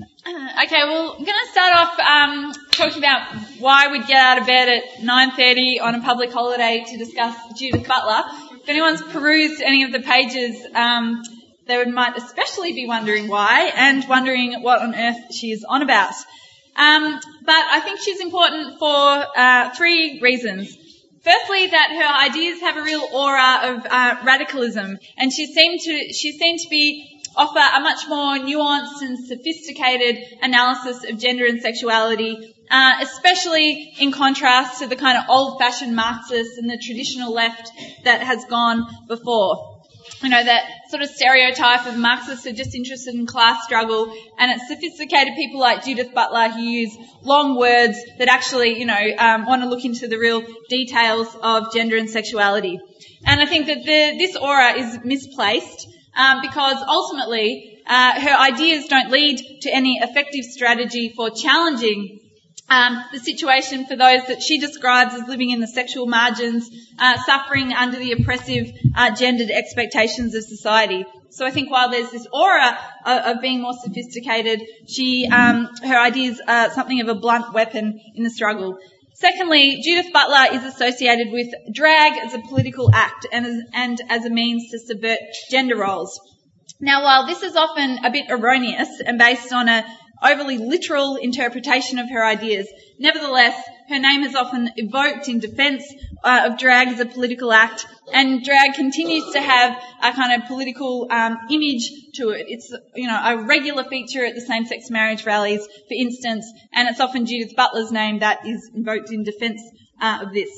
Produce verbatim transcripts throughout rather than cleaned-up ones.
Uh, okay, well, I'm going to start off um, talking about why we'd get out of bed at nine thirty on a public holiday to discuss Judith Butler. If anyone's perused any of the pages, um, they would, might especially be wondering why and wondering what on earth she's on about. Um, but I think she's important for uh, three reasons. Firstly, that her ideas have a real aura of uh, radicalism, and she seemed to she seemed to be offer a much more nuanced and sophisticated analysis of gender and sexuality, uh, especially in contrast to the kind of old-fashioned Marxists and the traditional left that has gone before. You know, that sort of stereotype of Marxists are just interested in class struggle, and it's sophisticated people like Judith Butler who use long words that actually, you know, um, want to look into the real details of gender and sexuality. And I think that the, this aura is misplaced. Um, because ultimately uh, her ideas don't lead to any effective strategy for challenging um, the situation for those that she describes as living in the sexual margins, uh, suffering under the oppressive uh, gendered expectations of society. So I think while there's this aura of, of being more sophisticated, she um, her ideas are something of a blunt weapon in the struggle. Secondly, Judith Butler is associated with drag as a political act and as, and as a means to subvert gender roles. Now, while this is often a bit erroneous and based on an overly literal interpretation of her ideas, nevertheless, her name is often evoked in defence uh, of drag as a political act, and drag continues to have a kind of political um, image to it. It's, you know, a regular feature at the same-sex marriage rallies, for instance, and it's often Judith Butler's name that is invoked in defence uh, of this.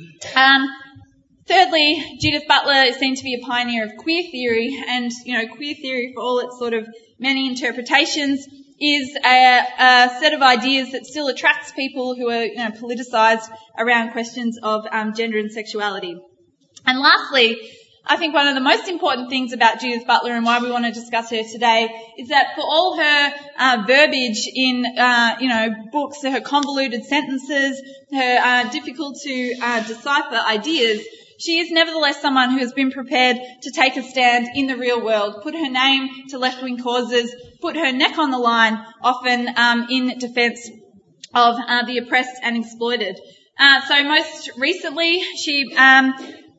Um, thirdly, Judith Butler is seen to be a pioneer of queer theory, and, you know, queer theory, for all its sort of many interpretations, is a, a set of ideas that still attracts people who are, you know, politicised around questions of um, gender and sexuality. And lastly, I think one of the most important things about Judith Butler and why we want to discuss her today is that for all her uh, verbiage in, uh, you know, books, her convoluted sentences, her uh, difficult to uh, decipher ideas, she is nevertheless someone who has been prepared to take a stand in the real world, put her name to left-wing causes, put her neck on the line, often um, in defence of uh, the oppressed and exploited. Uh, so most recently, she um,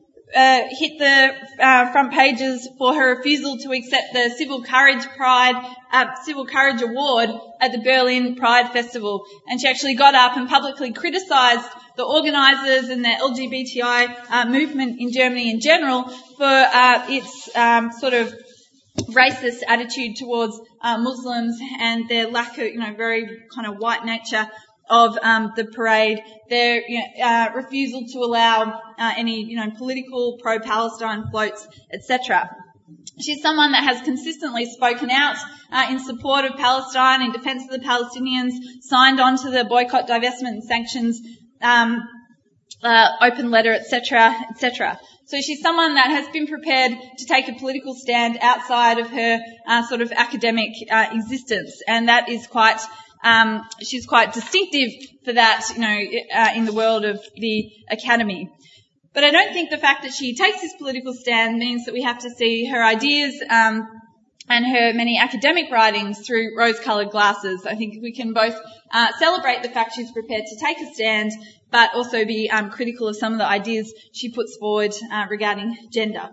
uh, hit the uh, front pages for her refusal to accept the Civil Courage Pride, uh, Civil Courage Award at the Berlin Pride Festival, and she actually got up and publicly criticised the organisers and the L G B T I uh, movement in Germany in general for uh, its um, sort of racist attitude towards uh, Muslims and their lack of, you know, very kind of white nature of um, the parade, their you know, uh, refusal to allow uh, any, you know, political pro-Palestine floats, et cetera. She's someone that has consistently spoken out uh, in support of Palestine, in defence of the Palestinians, signed on to the boycott, divestment and sanctions Um, uh, open letter, et cetera, et cetera. So she's someone that has been prepared to take a political stand outside of her uh, sort of academic uh, existence, and that is quite. Um, she's quite distinctive for that, you know, uh, in the world of the academy. But I don't think the fact that she takes this political stand means that we have to see her ideas um, and her many academic writings through rose-coloured glasses. I think we can both uh, celebrate the fact she's prepared to take a stand, but also be um, critical of some of the ideas she puts forward uh, regarding gender.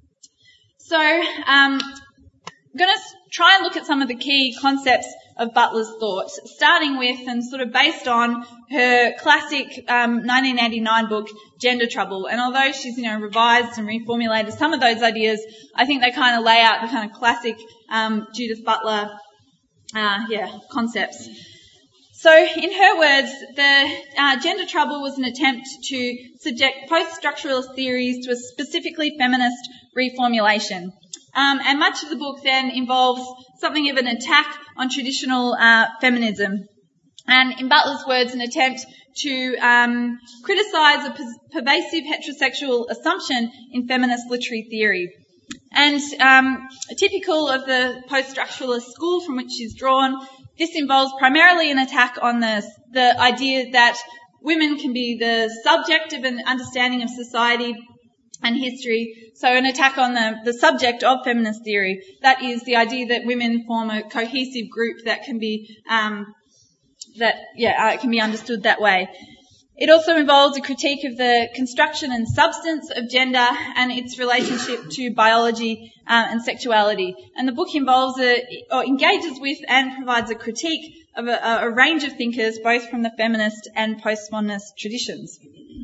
So um, I'm going to try and look at some of the key concepts of Butler's thought, starting with and sort of based on her classic um, nineteen eighty-nine book, Gender Trouble. And although she's, you know, revised and reformulated some of those ideas, I think they kind of lay out the kind of classic um, Judith Butler, uh, yeah, concepts. So, in her words, the uh, Gender Trouble was an attempt to subject post-structuralist theories to a specifically feminist reformulation. Um, and much of the book then involves something of an attack on traditional uh, feminism. And in Butler's words, an attempt to um, criticise a per- pervasive heterosexual assumption in feminist literary theory. And um, typical of the post-structuralist school from which she's drawn, this involves primarily an attack on the, the idea that women can be the subject of an understanding of society and history. So an attack on the, the subject of feminist theory, that is the idea that women form a cohesive group that can be, um, that, yeah, uh, can be understood that way. It also involves a critique of the construction and substance of gender and its relationship to biology um, and sexuality. And the book involves a, or engages with and provides a critique of a, a range of thinkers, both from the feminist and postmodernist traditions.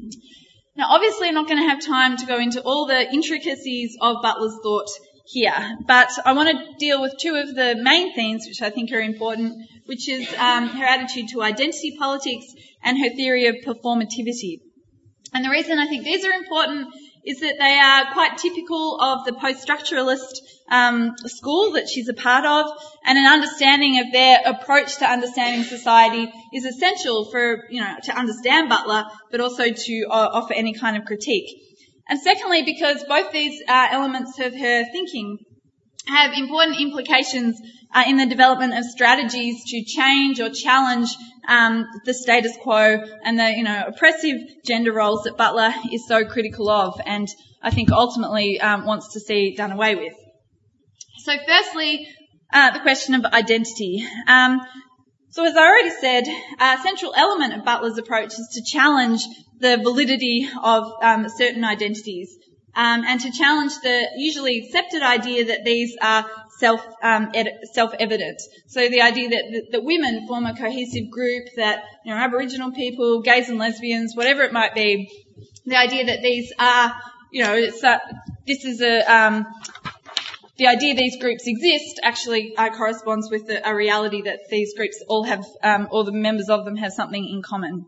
Now, obviously, I'm not going to have time to go into all the intricacies of Butler's thought here, but I want to deal with two of the main themes which I think are important, which is um, her attitude to identity politics and her theory of performativity. And the reason I think these are important is that they are quite typical of the post-structuralist um, school that she's a part of, and an understanding of their approach to understanding society is essential for, you know, to understand Butler, but also to uh, offer any kind of critique. And secondly, because both these uh, elements of her thinking have important implications uh, in the development of strategies to change or challenge um, the status quo and the, you know, oppressive gender roles that Butler is so critical of, and I think ultimately um, wants to see done away with. So, firstly, uh, the question of identity. Um, so, as I already said, a central element of Butler's approach is to challenge the validity of um, certain identities. Um, and to challenge the usually accepted idea that these are self, um, ed- self-evident. So the idea that, that, that women form a cohesive group, that, you know, Aboriginal people, gays and lesbians, whatever it might be, the idea that these are, you know, it's a, this is a, um, the idea these groups exist actually uh, corresponds with a, a reality that these groups all have, um, all the members of them have something in common.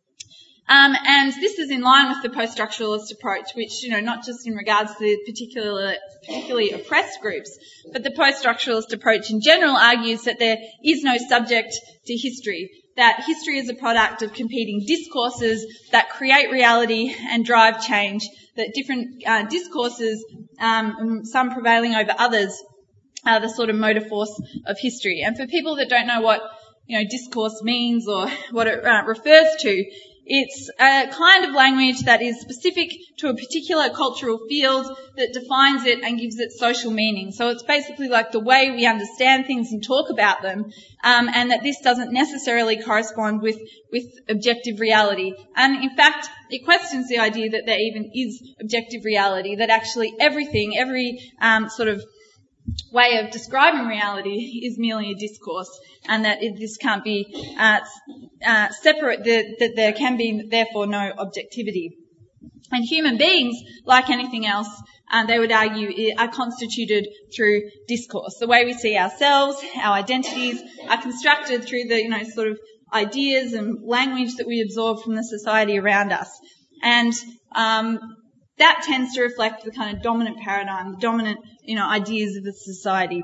Um, and this is in line with the post-structuralist approach, which, you know, not just in regards to the particular, particularly oppressed groups, but the post-structuralist approach in general argues that there is no subject to history, that history is a product of competing discourses that create reality and drive change, that different uh, discourses, um, some prevailing over others, are the sort of motor force of history. And for people that don't know what, you know, discourse means or what it uh, refers to, it's a kind of language that is specific to a particular cultural field that defines it and gives it social meaning. So it's basically like the way we understand things and talk about them, um, and that this doesn't necessarily correspond with, with objective reality. And in fact, it questions the idea that there even is objective reality, that actually everything, every um, sort of way of describing reality is merely a discourse, and that it, this can't be uh, uh, separate, that, that there can be therefore no objectivity. And human beings, like anything else, uh, they would argue, are constituted through discourse. The way we see ourselves, our identities, are constructed through the, you know, sort of ideas and language that we absorb from the society around us. And um, that tends to reflect the kind of dominant paradigm, the dominant, you know, ideas of the society.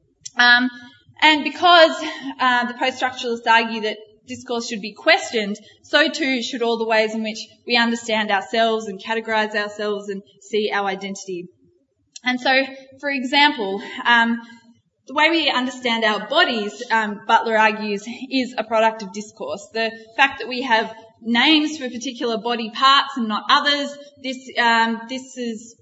Um, and because uh, the post-structuralists argue that discourse should be questioned, so too should all the ways in which we understand ourselves and categorise ourselves and see our identity. And so, for example, um, the way we understand our bodies, um, Butler argues, is a product of discourse. The fact that we have names for particular body parts and not others, this um, this is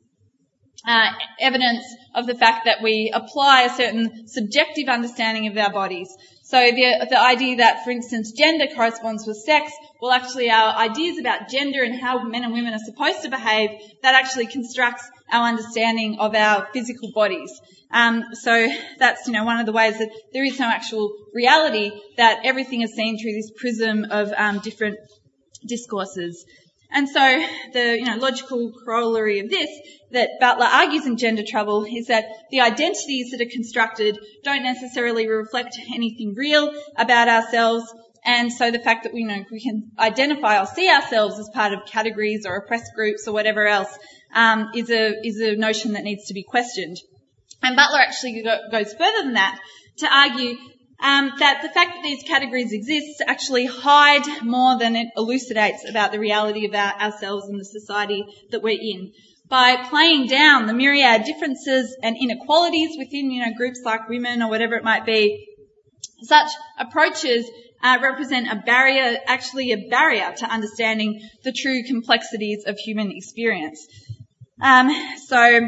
uh, evidence of the fact that we apply a certain subjective understanding of our bodies. So the the idea that, for instance, gender corresponds with sex, well, actually our ideas about gender and how men and women are supposed to behave, that actually constructs our understanding of our physical bodies. Um, so that's, you know, one of the ways that there is no actual reality, that everything is seen through this prism of um, different discourses. And so the, you know, logical corollary of this that Butler argues in Gender Trouble is that the identities that are constructed don't necessarily reflect anything real about ourselves, and so the fact that we, you know, we can identify or see ourselves as part of categories or oppressed groups or whatever else um, is a is a notion that needs to be questioned. And Butler actually go, goes further than that to argue Um, that the fact that these categories exist actually hide more than it elucidates about the reality of our, ourselves and the society that we're in. By playing down the myriad differences and inequalities within, you know, groups like women or whatever it might be, such approaches uh, represent a barrier, actually a barrier to understanding the true complexities of human experience. Um, so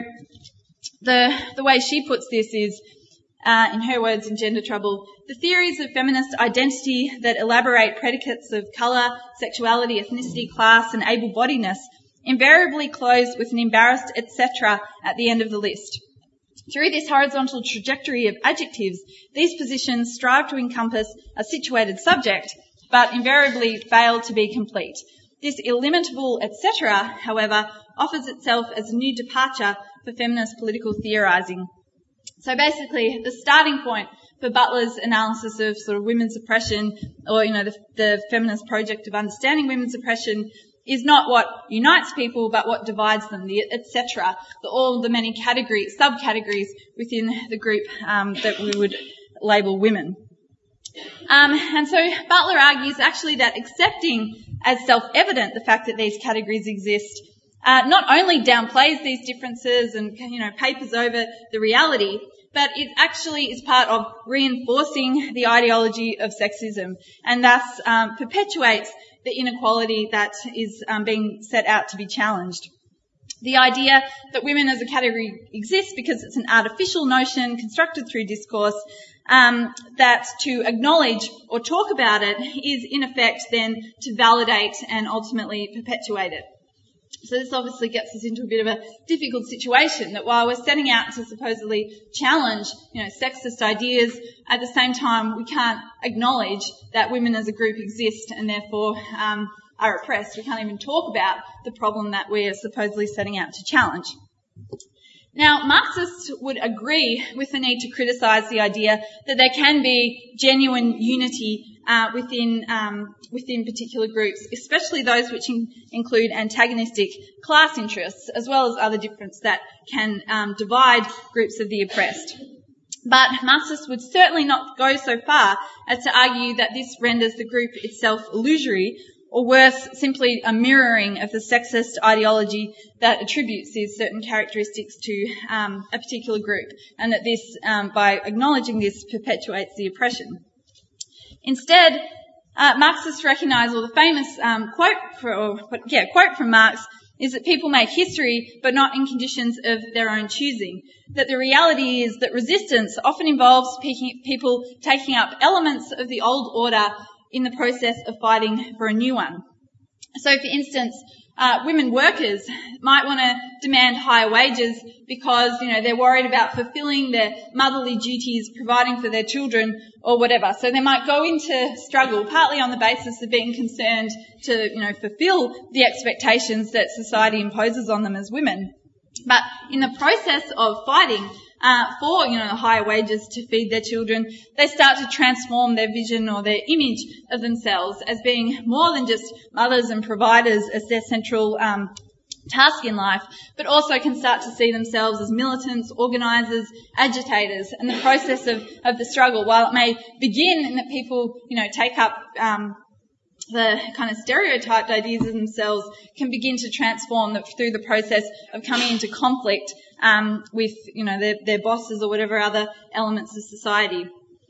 the the way she puts this is, uh, in her words in Gender Trouble, the theories of feminist identity that elaborate predicates of colour, sexuality, ethnicity, class and able-bodiedness invariably close with an embarrassed et cetera at the end of the list. Through this horizontal trajectory of adjectives, these positions strive to encompass a situated subject, but invariably fail to be complete. This illimitable et cetera, however, offers itself as a new departure for feminist political theorising. So basically, the starting point for Butler's analysis of sort of women's oppression, or, you know, the, the feminist project of understanding women's oppression, is not what unites people, but what divides them, the et cetera, the, all the many categories, subcategories within the group um, that we would label women. Um, and so Butler argues actually that accepting as self-evident the fact that these categories exist uh, not only downplays these differences and, you know, papers over the reality, but it actually is part of reinforcing the ideology of sexism and thus um, perpetuates the inequality that is um, being set out to be challenged. The idea that women as a category exists because it's an artificial notion constructed through discourse, um, that to acknowledge or talk about it is in effect then to validate and ultimately perpetuate it. So this obviously gets us into a bit of a difficult situation, that while we're setting out to supposedly challenge, you know, sexist ideas, at the same time we can't acknowledge that women as a group exist and therefore um, are oppressed. We can't even talk about the problem that we're supposedly setting out to challenge. Now, Marxists would agree with the need to criticise the idea that there can be genuine unity uh, within um, within particular groups, especially those which in, include antagonistic class interests, as well as other differences that can um, divide groups of the oppressed. But Marxists would certainly not go so far as to argue that this renders the group itself illusory, or worse, simply a mirroring of the sexist ideology that attributes these certain characteristics to um, a particular group, and that this, um, by acknowledging this, perpetuates the oppression. Instead, uh, Marxists recognise, or the famous um, quote, for, or, yeah, quote from Marx is that people make history, but not in conditions of their own choosing. That the reality is that resistance often involves people taking up elements of the old order in the process of fighting for a new one. So, for instance, uh, women workers might want to demand higher wages because, you know, they're worried about fulfilling their motherly duties, providing for their children or whatever. So they might go into struggle partly on the basis of being concerned to, you know, fulfill the expectations that society imposes on them as women. But in the process of fighting uh, for, you know, higher wages to feed their children, they start to transform their vision or their image of themselves as being more than just mothers and providers as their central um, task in life, but also can start to see themselves as militants, organisers, agitators. And the process of, of the struggle, while it may begin in that people, you know, take up um, the kind of stereotyped ideas of themselves, can begin to transform the, through the process of coming into conflict um, with, you know, their, their bosses or whatever other elements of society.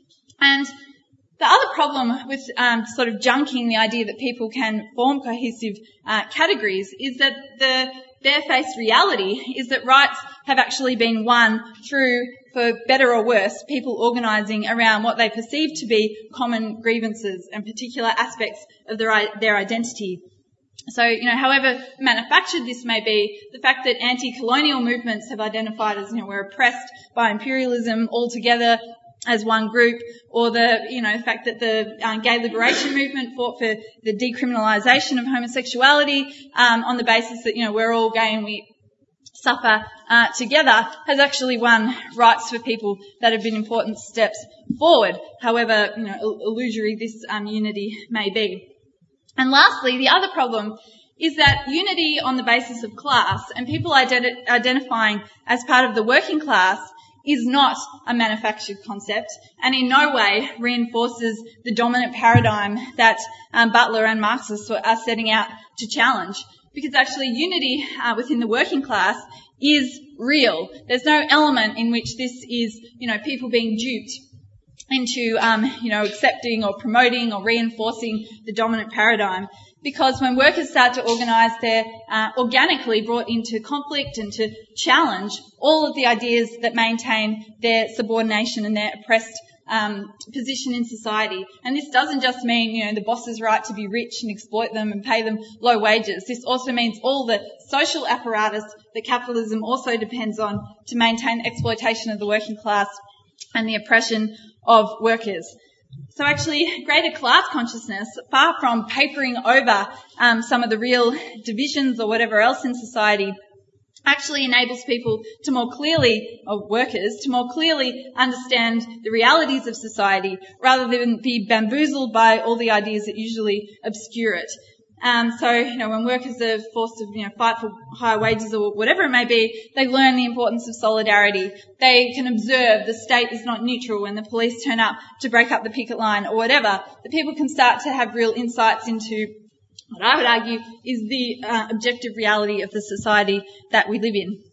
And the other problem with um, sort of junking the idea that people can form cohesive uh, categories is that the barefaced reality is that rights have actually been won through, for better or worse, people organising around what they perceive to be common grievances and particular aspects of their, their identity. So, you know, however manufactured this may be, the fact that anti-colonial movements have identified as, you know, we're oppressed by imperialism altogether as one group, or the, you know, the fact that the um, gay liberation movement fought for the decriminalisation of homosexuality um, on the basis that, you know, we're all gay and we suffer uh, together, has actually won rights for people that have been important steps forward, however, you know, illusory this um, unity may be. And lastly, the other problem is that unity on the basis of class and people identi- identifying as part of the working class is not a manufactured concept and in no way reinforces the dominant paradigm that um, Butler and Marxists are setting out to challenge. Because actually unity uh, within the working class is real. There's no element in which this is, you know, people being duped into, um, you know, accepting or promoting or reinforcing the dominant paradigm. Because when workers start to organise, they're uh, organically brought into conflict and to challenge all of the ideas that maintain their subordination and their oppressed um, position in society. And this doesn't just mean, you know, the boss's right to be rich and exploit them and pay them low wages. This also means all the social apparatus that capitalism also depends on to maintain exploitation of the working class and the oppression of workers. So actually, greater class consciousness, far from papering over um, some of the real divisions or whatever else in society, actually enables people to more clearly, or workers, to more clearly understand the realities of society rather than be bamboozled by all the ideas that usually obscure it. Um, so, you know, when workers are forced to, you know, fight for higher wages or whatever it may be, they learn the importance of solidarity. They can observe the state is not neutral when the police turn up to break up the picket line or whatever. The people can start to have real insights into what I would argue is the uh, objective reality of the society that we live in.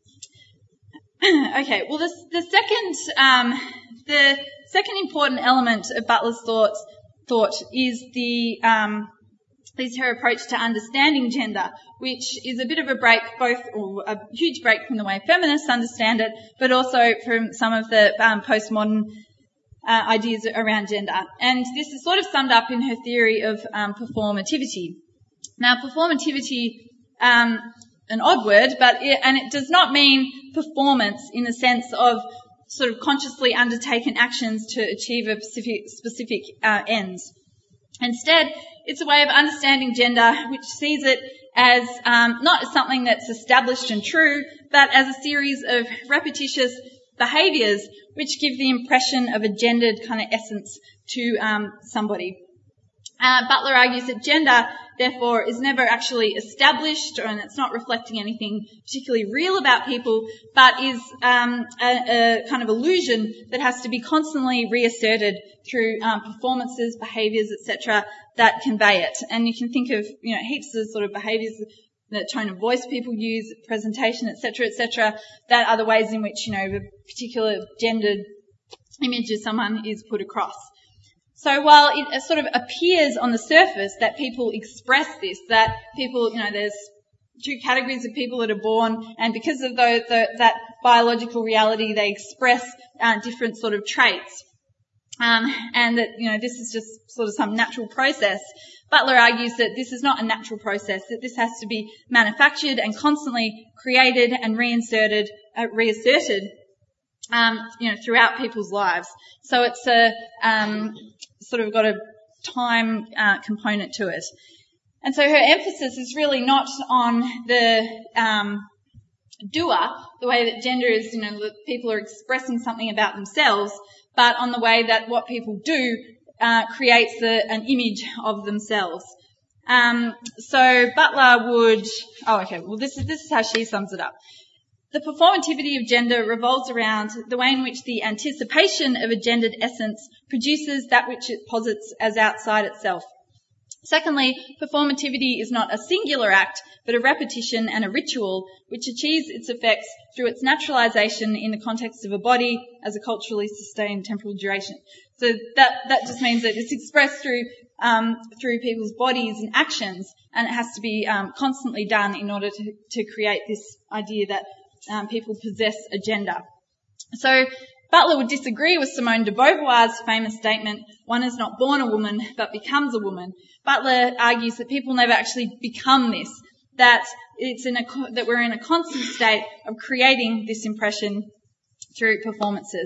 Okay, well, the, the second, um, the second important element of Butler's thought, thought is the, um, is her approach to understanding gender, which is a bit of a break, both, or a huge break from the way feminists understand it, but also from some of the um, postmodern uh, ideas around gender. And this is sort of summed up in her theory of um, performativity. Now, performativity, um, an odd word, but it, and it does not mean performance in the sense of sort of consciously undertaken actions to achieve a specific, specific uh, ends. Instead, it's a way of understanding gender which sees it as um, not as something that's established and true, but as a series of repetitious behaviours which give the impression of a gendered kind of essence to um, somebody. Uh, Butler argues that gender, therefore, is never actually established, and it's not reflecting anything particularly real about people, but is um, a, a kind of illusion that has to be constantly reasserted through um, performances, behaviours, et cetera, that convey it. And you can think of, you know, heaps of sort of behaviours, the tone of voice people use, presentation, et cetera, et cetera, that are the ways in which, you know, a particular gendered image of someone is put across. So while it sort of appears on the surface that people express this, that people, you know, there's two categories of people that are born, and because of the, the, that biological reality, they express uh, different sort of traits, um, and that, you know, this is just sort of some natural process. Butler argues that this is not a natural process, that this has to be manufactured and constantly created and reinserted, uh, reasserted, um, you know, throughout people's lives. So it's a um, sort of got a time uh, component to it. And so her emphasis is really not on the um, doer, the way that gender is, you know, that people are expressing something about themselves, but on the way that what people do uh, creates a, an image of themselves. Um, so Butler would, oh, okay, well, this is, this is how she sums it up. The performativity of gender revolves around the way in which the anticipation of a gendered essence produces that which it posits as outside itself. Secondly, performativity is not a singular act, but a repetition and a ritual which achieves its effects through its naturalization in the context of a body as a culturally sustained temporal duration. So that, that just means that it's expressed through, um, through people's bodies and actions, and it has to be um, constantly done in order to, to create this idea that Um, people possess a gender. So Butler would disagree with Simone de Beauvoir's famous statement, one is not born a woman but becomes a woman. Butler argues that people never actually become this, that it's in a, that we're in a constant state of creating this impression through performances.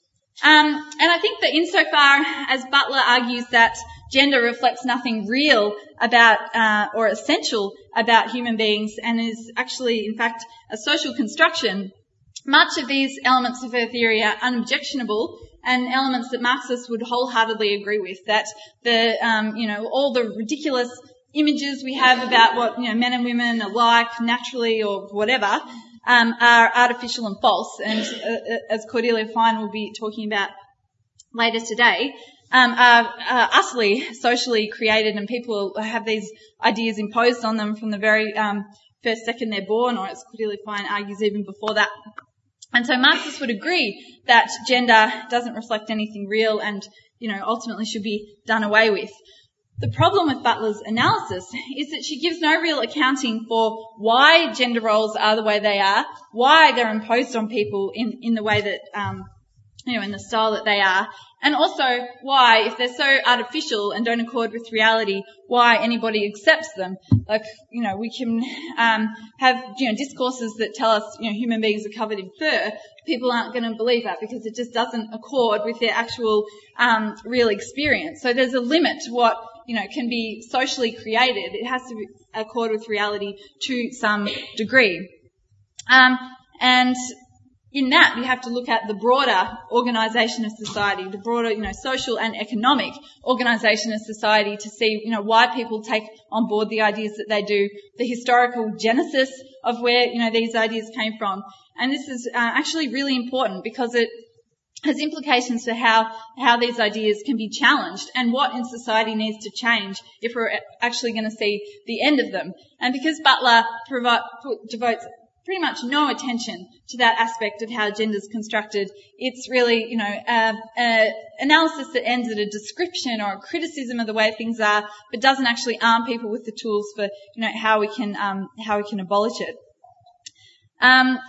Um, and I think that insofar as Butler argues that gender reflects nothing real about uh, or essential about human beings and is actually, in fact, a social construction, much of these elements of her theory are unobjectionable and elements that Marxists would wholeheartedly agree with, that the, um, you know, all the ridiculous images we have about what, you know, men and women are like naturally or whatever, um, are artificial and false. And uh, as Cordelia Fine will be talking about later today, um, are, are utterly socially created, and people have these ideas imposed on them from the very um, first second they're born, or as Cordelia Fine argues even before that. And so Marxists would agree that gender doesn't reflect anything real and, you know, ultimately should be done away with. The problem with Butler's analysis is that she gives no real accounting for why gender roles are the way they are, why they're imposed on people in, in the way that, um, you know, in the style that they are, and also why, if they're so artificial and don't accord with reality, why anybody accepts them. Like, you know, we can um, have, you know, discourses that tell us, you know, human beings are covered in fur. People aren't going to believe that because it just doesn't accord with their actual um, real experience. So there's a limit to what, you know, can be socially created. It has to be accord with reality to some degree. Um, and in that, we have to look at the broader organisation of society, the broader, you know, social and economic organisation of society to see, you know, why people take on board the ideas that they do, the historical genesis of where, you know, these ideas came from. And this is uh, actually really important because it has implications for how, how these ideas can be challenged and what in society needs to change if we're actually going to see the end of them. And because Butler provi- devotes pretty much no attention to that aspect of how gender is constructed, it's really, you know, an analysis that ends at a description or a criticism of the way things are, but doesn't actually arm people with the tools for, you know, how we can, um, how we can abolish it. Um,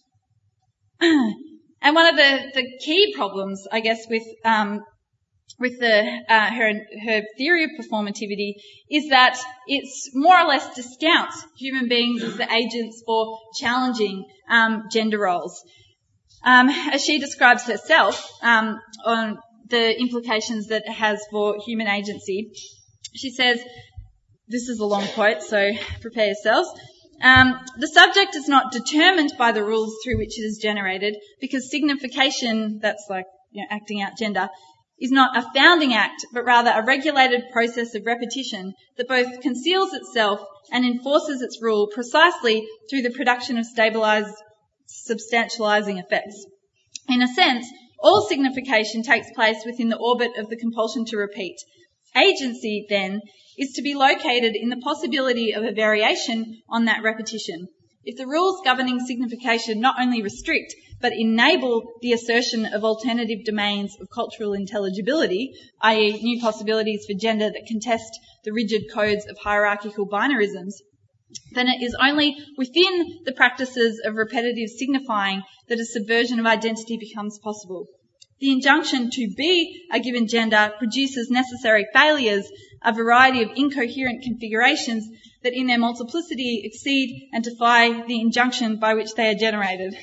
and one of the, the key problems, I guess, with, um, with the, uh, her, her theory of performativity is that it's more or less discounts human beings as the agents for challenging, um, gender roles. Um, as she describes herself, um, on the implications that it has for human agency, she says, this is a long quote, so prepare yourselves. Um, the subject is not determined by the rules through which it is generated because signification, that's like, you know, acting out gender, is not a founding act, but rather a regulated process of repetition that both conceals itself and enforces its rule precisely through the production of stabilised, substantialising effects. In a sense, all signification takes place within the orbit of the compulsion to repeat. Agency, then, is to be located in the possibility of a variation on that repetition. If the rules governing signification not only restrict, but enable the assertion of alternative domains of cultural intelligibility, that is new possibilities for gender that contest the rigid codes of hierarchical binarisms, then it is only within the practices of repetitive signifying that a subversion of identity becomes possible. The injunction to be a given gender produces necessary failures, a variety of incoherent configurations that in their multiplicity exceed and defy the injunction by which they are generated.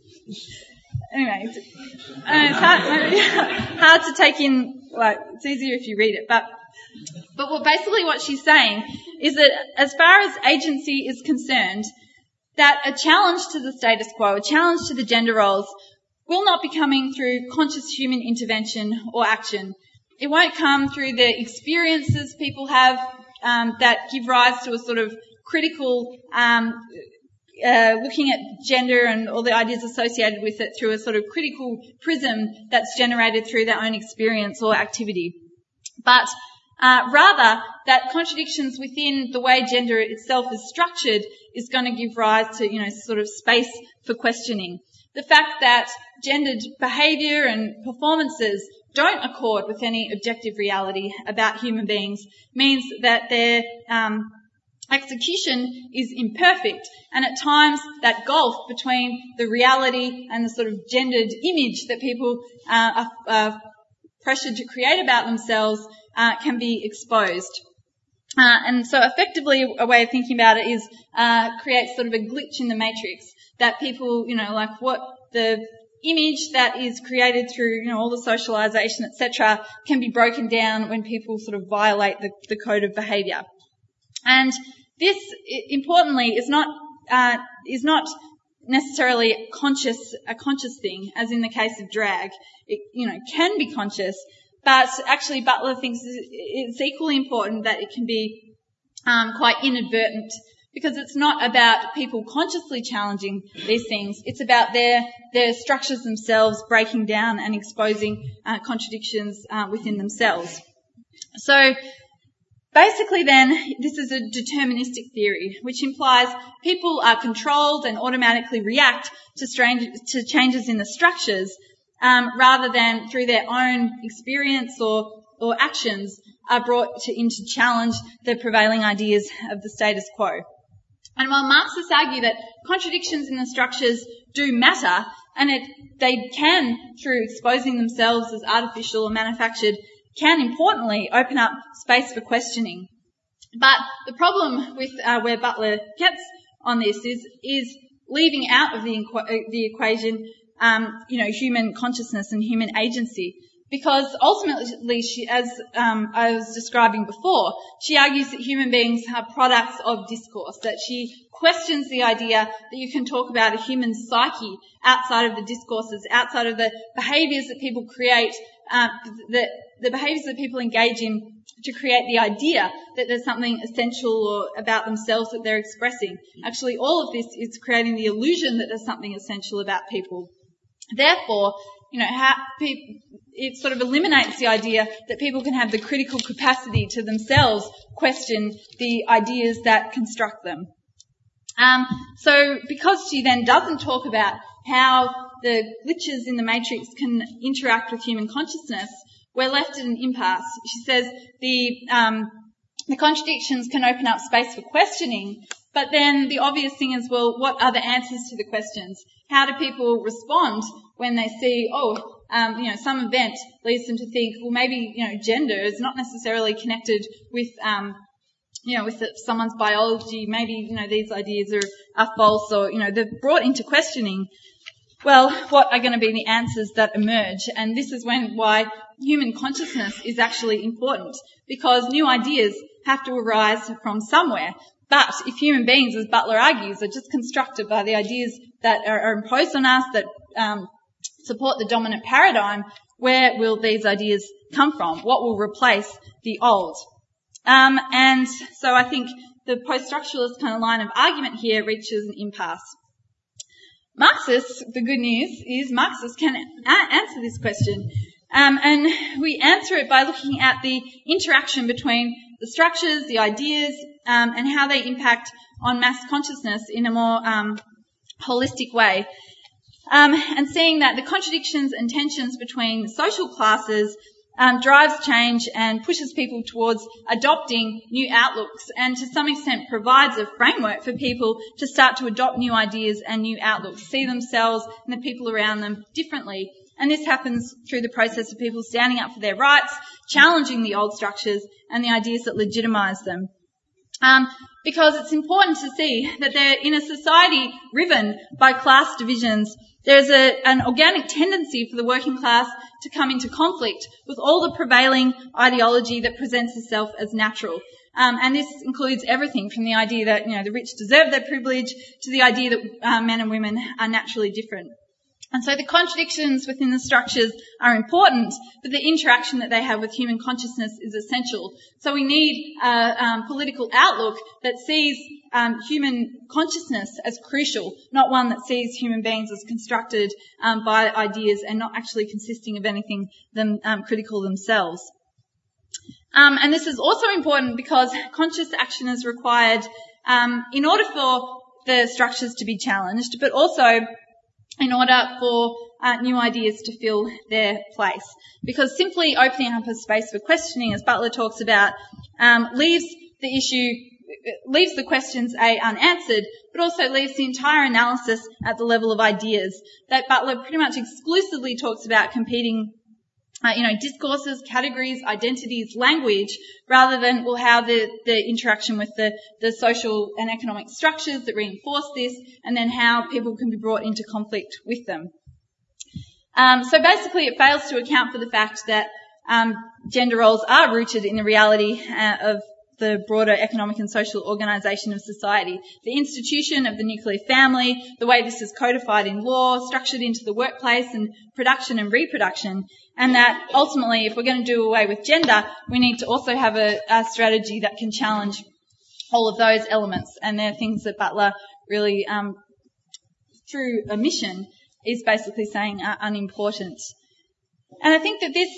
Anyway, it's, it's hard, hard to take in, like, it's easier if you read it, but but what basically what she's saying is that as far as agency is concerned, that a challenge to the status quo, a challenge to the gender roles, will not be coming through conscious human intervention or action. It won't come through the experiences people have um, that give rise to a sort of critical um, uh, looking at gender and all the ideas associated with it through a sort of critical prism that's generated through their own experience or activity. But uh, rather, that contradictions within the way gender itself is structured is going to give rise to, you know, sort of space for questioning. The fact that gendered behaviour and performances don't accord with any objective reality about human beings means that their um, execution is imperfect, and at times that gulf between the reality and the sort of gendered image that people uh, are, are pressured to create about themselves uh, can be exposed. Uh, and so effectively a way of thinking about it is uh, create sort of a glitch in the matrix that people, you know, like what the image that is created through, you know, all the socialisation, et cetera, can be broken down when people sort of violate the, the code of behaviour. And this, importantly, is not uh, is not necessarily conscious a conscious thing, as in the case of drag. It, you know, can be conscious, but actually Butler thinks it's equally important that it can be um, quite inadvertent, because it's not about people consciously challenging these things. It's about their their structures themselves breaking down and exposing uh, contradictions uh, within themselves. So basically then, this is a deterministic theory, which implies people are controlled and automatically react to, strange, to changes in the structures, um, rather than through their own experience or, or actions are brought to, into challenge the prevailing ideas of the status quo. And while Marxists argue that contradictions in the structures do matter, and it, they can, through exposing themselves as artificial or manufactured, can importantly open up space for questioning. But the problem with uh, where Butler gets on this is is leaving out of the, the equation, um, you know, human consciousness and human agency. Because ultimately, she, as um, I was describing before, she argues that human beings are products of discourse, that she questions the idea that you can talk about a human psyche outside of the discourses, outside of the behaviours that people create, uh, the, the behaviours that people engage in to create the idea that there's something essential or about themselves that they're expressing. Actually, all of this is creating the illusion that there's something essential about people. Therefore, you know, how people, it sort of eliminates the idea that people can have the critical capacity to themselves question the ideas that construct them. Um, so because she then doesn't talk about how the glitches in the matrix can interact with human consciousness, we're left at an impasse. She says the um, the contradictions can open up space for questioning, but then the obvious thing is, well, what are the answers to the questions? How do people respond when they see, oh, um, you know, some event leads them to think, well, maybe, you know, gender is not necessarily connected with, um, you know, with someone's biology. Maybe, you know, these ideas are, are false, or, you know, they're brought into questioning. Well, what are going to be the answers that emerge? And this is when why human consciousness is actually important, because new ideas have to arise from somewhere. But if human beings, as Butler argues, are just constructed by the ideas that are, are imposed on us, that um, support the dominant paradigm, where will these ideas come from? What will replace the old? Um, and so I think the post-structuralist kind of line of argument here reaches an impasse. Marxists, the good news is Marxists can a- answer this question. Um, and we answer it by looking at the interaction between the structures, the ideas, um, and how they impact on mass consciousness in a more um, holistic way. Um, and seeing that the contradictions and tensions between social classes um, drives change and pushes people towards adopting new outlooks, and to some extent provides a framework for people to start to adopt new ideas and new outlooks, see themselves and the people around them differently. And this happens through the process of people standing up for their rights, challenging the old structures and the ideas that legitimise them. Um, because it's important to see that they're in a society riven by class divisions. There's a, an organic tendency for the working class to come into conflict with all the prevailing ideology that presents itself as natural. Um, and this includes everything from the idea that, you know, the rich deserve their privilege to the idea that uh, men and women are naturally different. And so the contradictions within the structures are important, but the interaction that they have with human consciousness is essential. So we need a um, political outlook that sees um, human consciousness as crucial, not one that sees human beings as constructed um, by ideas and not actually consisting of anything them, um, critical themselves. Um, and this is also important because conscious action is required um, in order for the structures to be challenged, but also in order for uh, new ideas to fill their place. Because simply opening up a space for questioning, as Butler talks about, um, leaves the issue, leaves the questions A, unanswered, but also leaves the entire analysis at the level of ideas. That Butler pretty much exclusively talks about competing Uh, you know, discourses, categories, identities, language, rather than, well, how the, the interaction with the, the social and economic structures that reinforce this, and then how people can be brought into conflict with them. Um, so basically it fails to account for the fact that um, gender roles are rooted in the reality uh, of the broader economic and social organisation of society. The institution of the nuclear family, the way this is codified in law, structured into the workplace and production and reproduction, and that ultimately if we're going to do away with gender, we need to also have a, a strategy that can challenge all of those elements. And they're things that Butler really, um, through omission, is basically saying are unimportant. And I think that this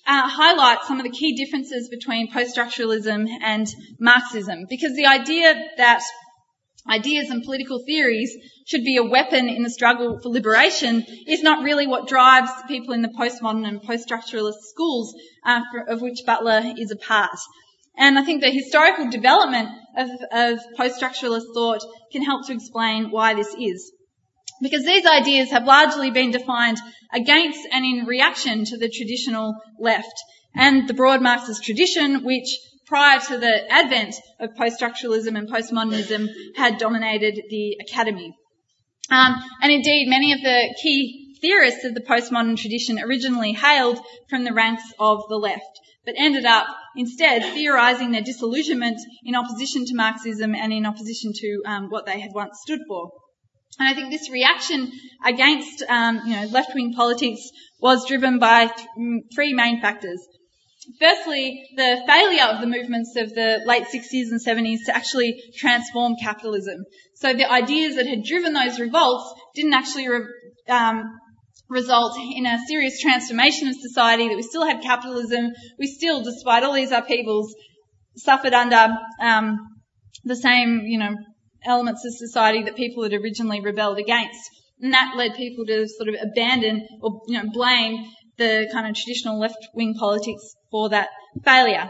uh, highlight some of the key differences between post-structuralism and Marxism, because the idea that ideas and political theories should be a weapon in the struggle for liberation is not really what drives people in the postmodern and post-structuralist schools, uh, for, of which Butler is a part. And I think the historical development of, of post-structuralist thought can help to explain why this is. Because these ideas have largely been defined against and in reaction to the traditional left and the broad Marxist tradition, which prior to the advent of post-structuralism and postmodernism had dominated the academy. Um, and indeed, many of the key theorists of the postmodern tradition originally hailed from the ranks of the left, but ended up instead theorising their disillusionment in opposition to Marxism and in opposition to um, what they had once stood for. And I think this reaction against um, you know, left-wing politics was driven by th- three main factors. Firstly, the failure of the movements of the late sixties and seventies to actually transform capitalism. So the ideas that had driven those revolts didn't actually re- um, result in a serious transformation of society, that we still had capitalism, we still, despite all these upheavals, suffered under um, the same, you know, elements of society that people had originally rebelled against. And that led people to sort of abandon or, you know, blame the kind of traditional left-wing politics for that failure.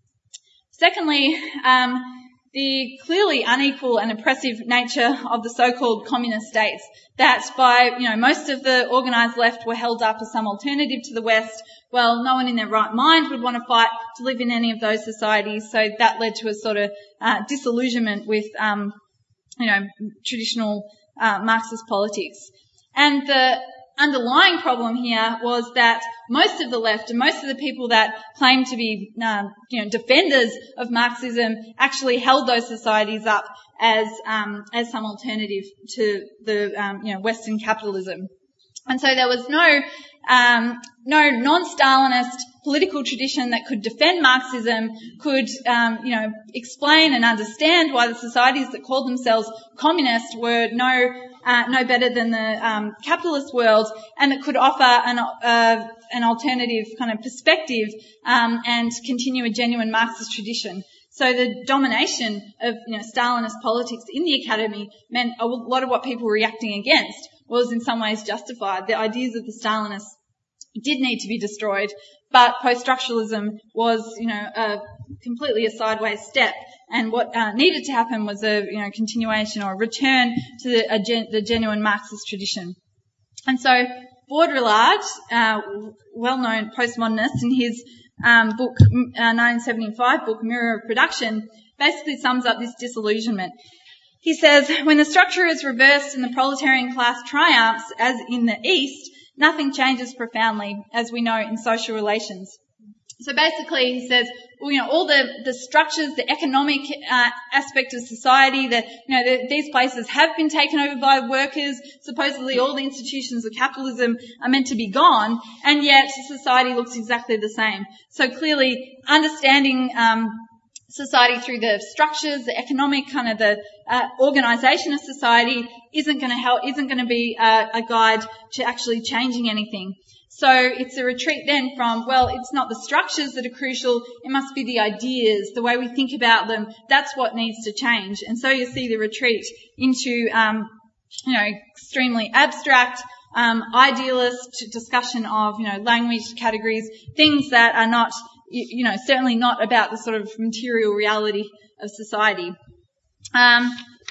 Secondly, um, the clearly unequal and oppressive nature of the so-called communist states, that by, you know, most of the organised left were held up as some alternative to the West. Well, no one in their right mind would want to fight to live in any of those societies, so that led to a sort of uh, disillusionment with, um, you know, traditional uh, Marxist politics. And the underlying problem here was that most of the left and most of the people that claimed to be, uh, you know, defenders of Marxism actually held those societies up as um, as some alternative to the um, you know Western capitalism. And so there was no um, no non-Stalinist political tradition that could defend Marxism, could um, you know explain and understand why the societies that called themselves communist were no uh, no better than the um, capitalist world, and that could offer an uh, an alternative kind of perspective um, and continue a genuine Marxist tradition. So the domination of you know Stalinist politics in the academy meant a lot of what people were reacting against was in some ways justified. The ideas of the Stalinists did need to be destroyed, but post-structuralism was, you know, a, completely a sideways step. And what uh, needed to happen was a, you know, continuation or a return to the, a gen, the genuine Marxist tradition. And so Baudrillard, uh, well-known postmodernist, in his um, book, uh, nineteen seventy-five book, Mirror of Production, basically sums up this disillusionment. He says, when the structure is reversed and the proletarian class triumphs, as in the East, nothing changes profoundly, as we know in social relations. So basically, he says, well, you know, all the, the structures, the economic uh, aspect of society, that you know, the, these places have been taken over by workers. Supposedly, all the institutions of capitalism are meant to be gone, and yet society looks exactly the same. So clearly, understanding um, society through the structures, the economic kind of the uh, organisation of society isn't going to help, isn't going to be uh, a guide to actually changing anything. So it's a retreat then from, well, it's not the structures that are crucial, it must be the ideas, the way we think about them, that's what needs to change. And so you see the retreat into, um, you know, extremely abstract, um, idealist discussion of, you know, language categories, things that are not, you know, certainly not about the sort of material reality of society. Um,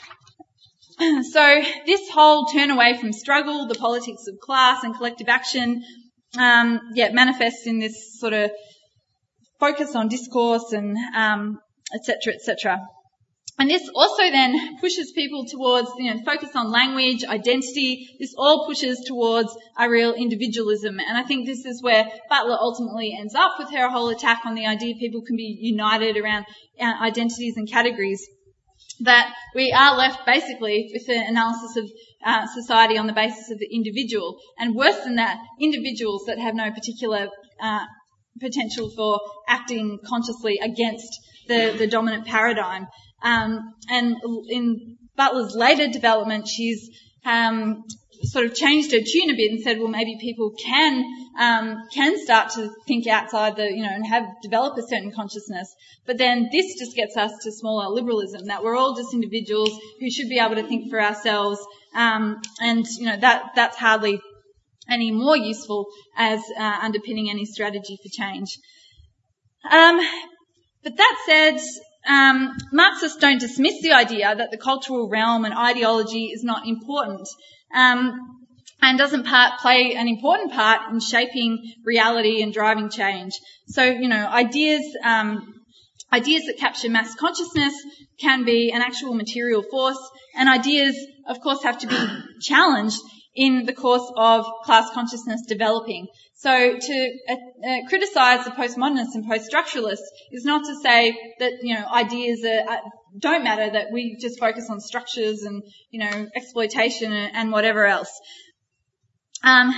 so this whole turn away from struggle, the politics of class and collective action, um, yeah, manifests in this sort of focus on discourse and um, et cetera, et cetera. And this also then pushes people towards, you know, focus on language, identity. This all pushes towards a real individualism. And I think this is where Butler ultimately ends up with her whole attack on the idea people can be united around uh, identities and categories. That we are left basically with an analysis of uh, society on the basis of the individual. And worse than that, individuals that have no particular uh, potential for acting consciously against the, the dominant paradigm. Um, and in Butler's later development, she's um, sort of changed her tune a bit and said, well, maybe people can um, can start to think outside the, you know, and have develop a certain consciousness. But then this just gets us to smaller liberalism, that we're all just individuals who should be able to think for ourselves, um, and you know that that's hardly any more useful as uh, underpinning any strategy for change. Um, but that said, um, Marxists don't dismiss the idea that the cultural realm and ideology is not important, um, and doesn't part, play an important part in shaping reality and driving change. So, you know, ideas, um, ideas that capture mass consciousness can be an actual material force, and ideas, of course, have to be challenged in the course of class consciousness developing. So to uh, uh, criticise the postmodernists and post-structuralists is not to say that, you know, ideas are, uh, don't matter, that we just focus on structures and, you know, exploitation and, and whatever else. Um,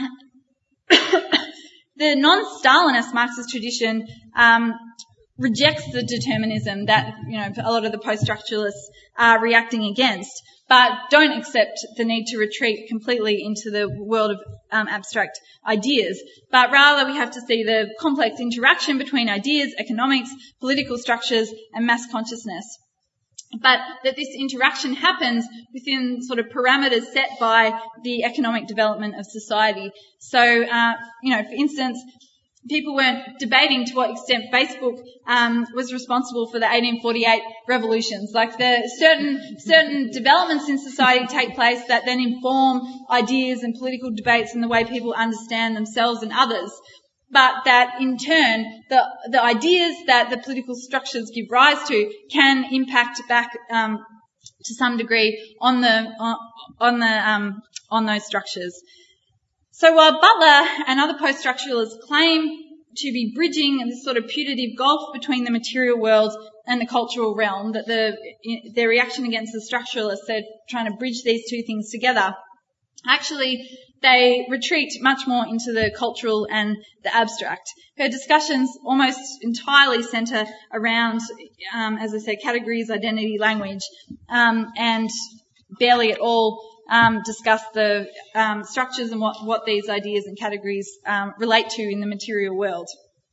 the non-Stalinist Marxist tradition um, rejects the determinism that, you know, a lot of the post-structuralists are reacting against, but don't accept the need to retreat completely into the world of um, abstract ideas. But rather we have to see the complex interaction between ideas, economics, political structures and mass consciousness. But that this interaction happens within sort of parameters set by the economic development of society. So, uh, you know, for instance, people weren't debating to what extent Facebook um, was responsible for the eighteen forty-eight revolutions. Like, the certain certain developments in society take place that then inform ideas and political debates and the way people understand themselves and others. But that in turn, the the ideas that the political structures give rise to can impact back um, to some degree on the on, on the um, on those structures. So while Butler and other post-structuralists claim to be bridging this sort of putative gulf between the material world and the cultural realm, that the their reaction against the structuralists, they're trying to bridge these two things together, actually they retreat much more into the cultural and the abstract. Her discussions almost entirely centre around, um, as I said, categories, identity, language, um, and barely at all Um, discuss the um, structures and what, what these ideas and categories um, relate to in the material world.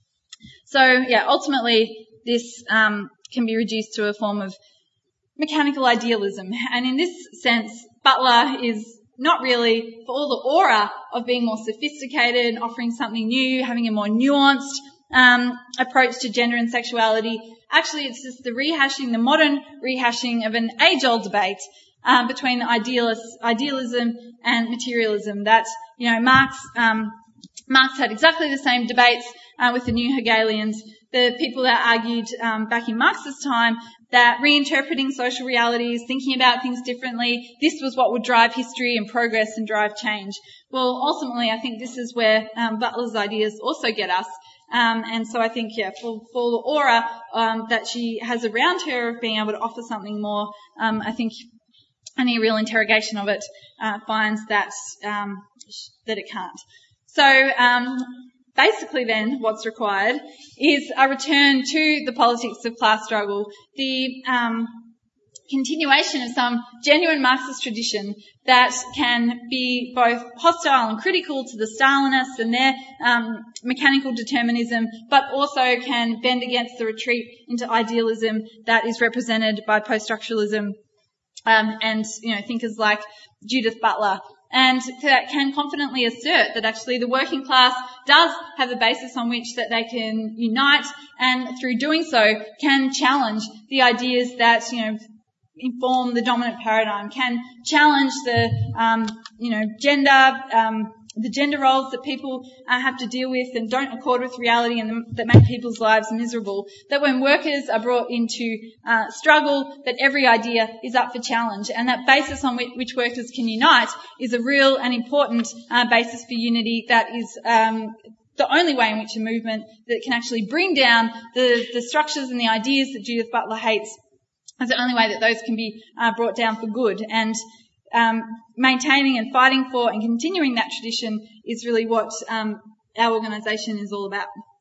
So, yeah, ultimately this um, can be reduced to a form of mechanical idealism. And in this sense, Butler is not really, for all the aura of being more sophisticated, offering something new, having a more nuanced um, approach to gender and sexuality, actually it's just the rehashing, the modern rehashing of an age-old debate Um, between idealist, idealism and materialism. That, you know, Marx, um, Marx had exactly the same debates uh, with the new Hegelians, the people that argued um, back in Marx's time that reinterpreting social realities, thinking about things differently, this was what would drive history and progress and drive change. Well, ultimately, I think this is where um, Butler's ideas also get us. Um, and so I think, yeah, for, for the aura um, that she has around her of being able to offer something more, um, I think any real interrogation of it uh, finds that um, that it can't. So um, basically then what's required is a return to the politics of class struggle, the um, continuation of some genuine Marxist tradition that can be both hostile and critical to the Stalinists and their um, mechanical determinism, but also can bend against the retreat into idealism that is represented by post-structuralism Um, and, you know, thinkers like Judith Butler, and that can confidently assert that actually the working class does have a basis on which that they can unite, and through doing so can challenge the ideas that, you know, inform the dominant paradigm, can challenge the, um, you know, gender, um, the gender roles that people uh, have to deal with and don't accord with reality and that make people's lives miserable. That when workers are brought into uh, struggle, that every idea is up for challenge, and that basis on which, which workers can unite is a real and important uh, basis for unity. That is um, the only way in which a movement that can actually bring down the, the structures and the ideas that Judith Butler hates is the only way that those can be uh, brought down for good. And Um, maintaining and fighting for and continuing that tradition is really what um, our organisation is all about.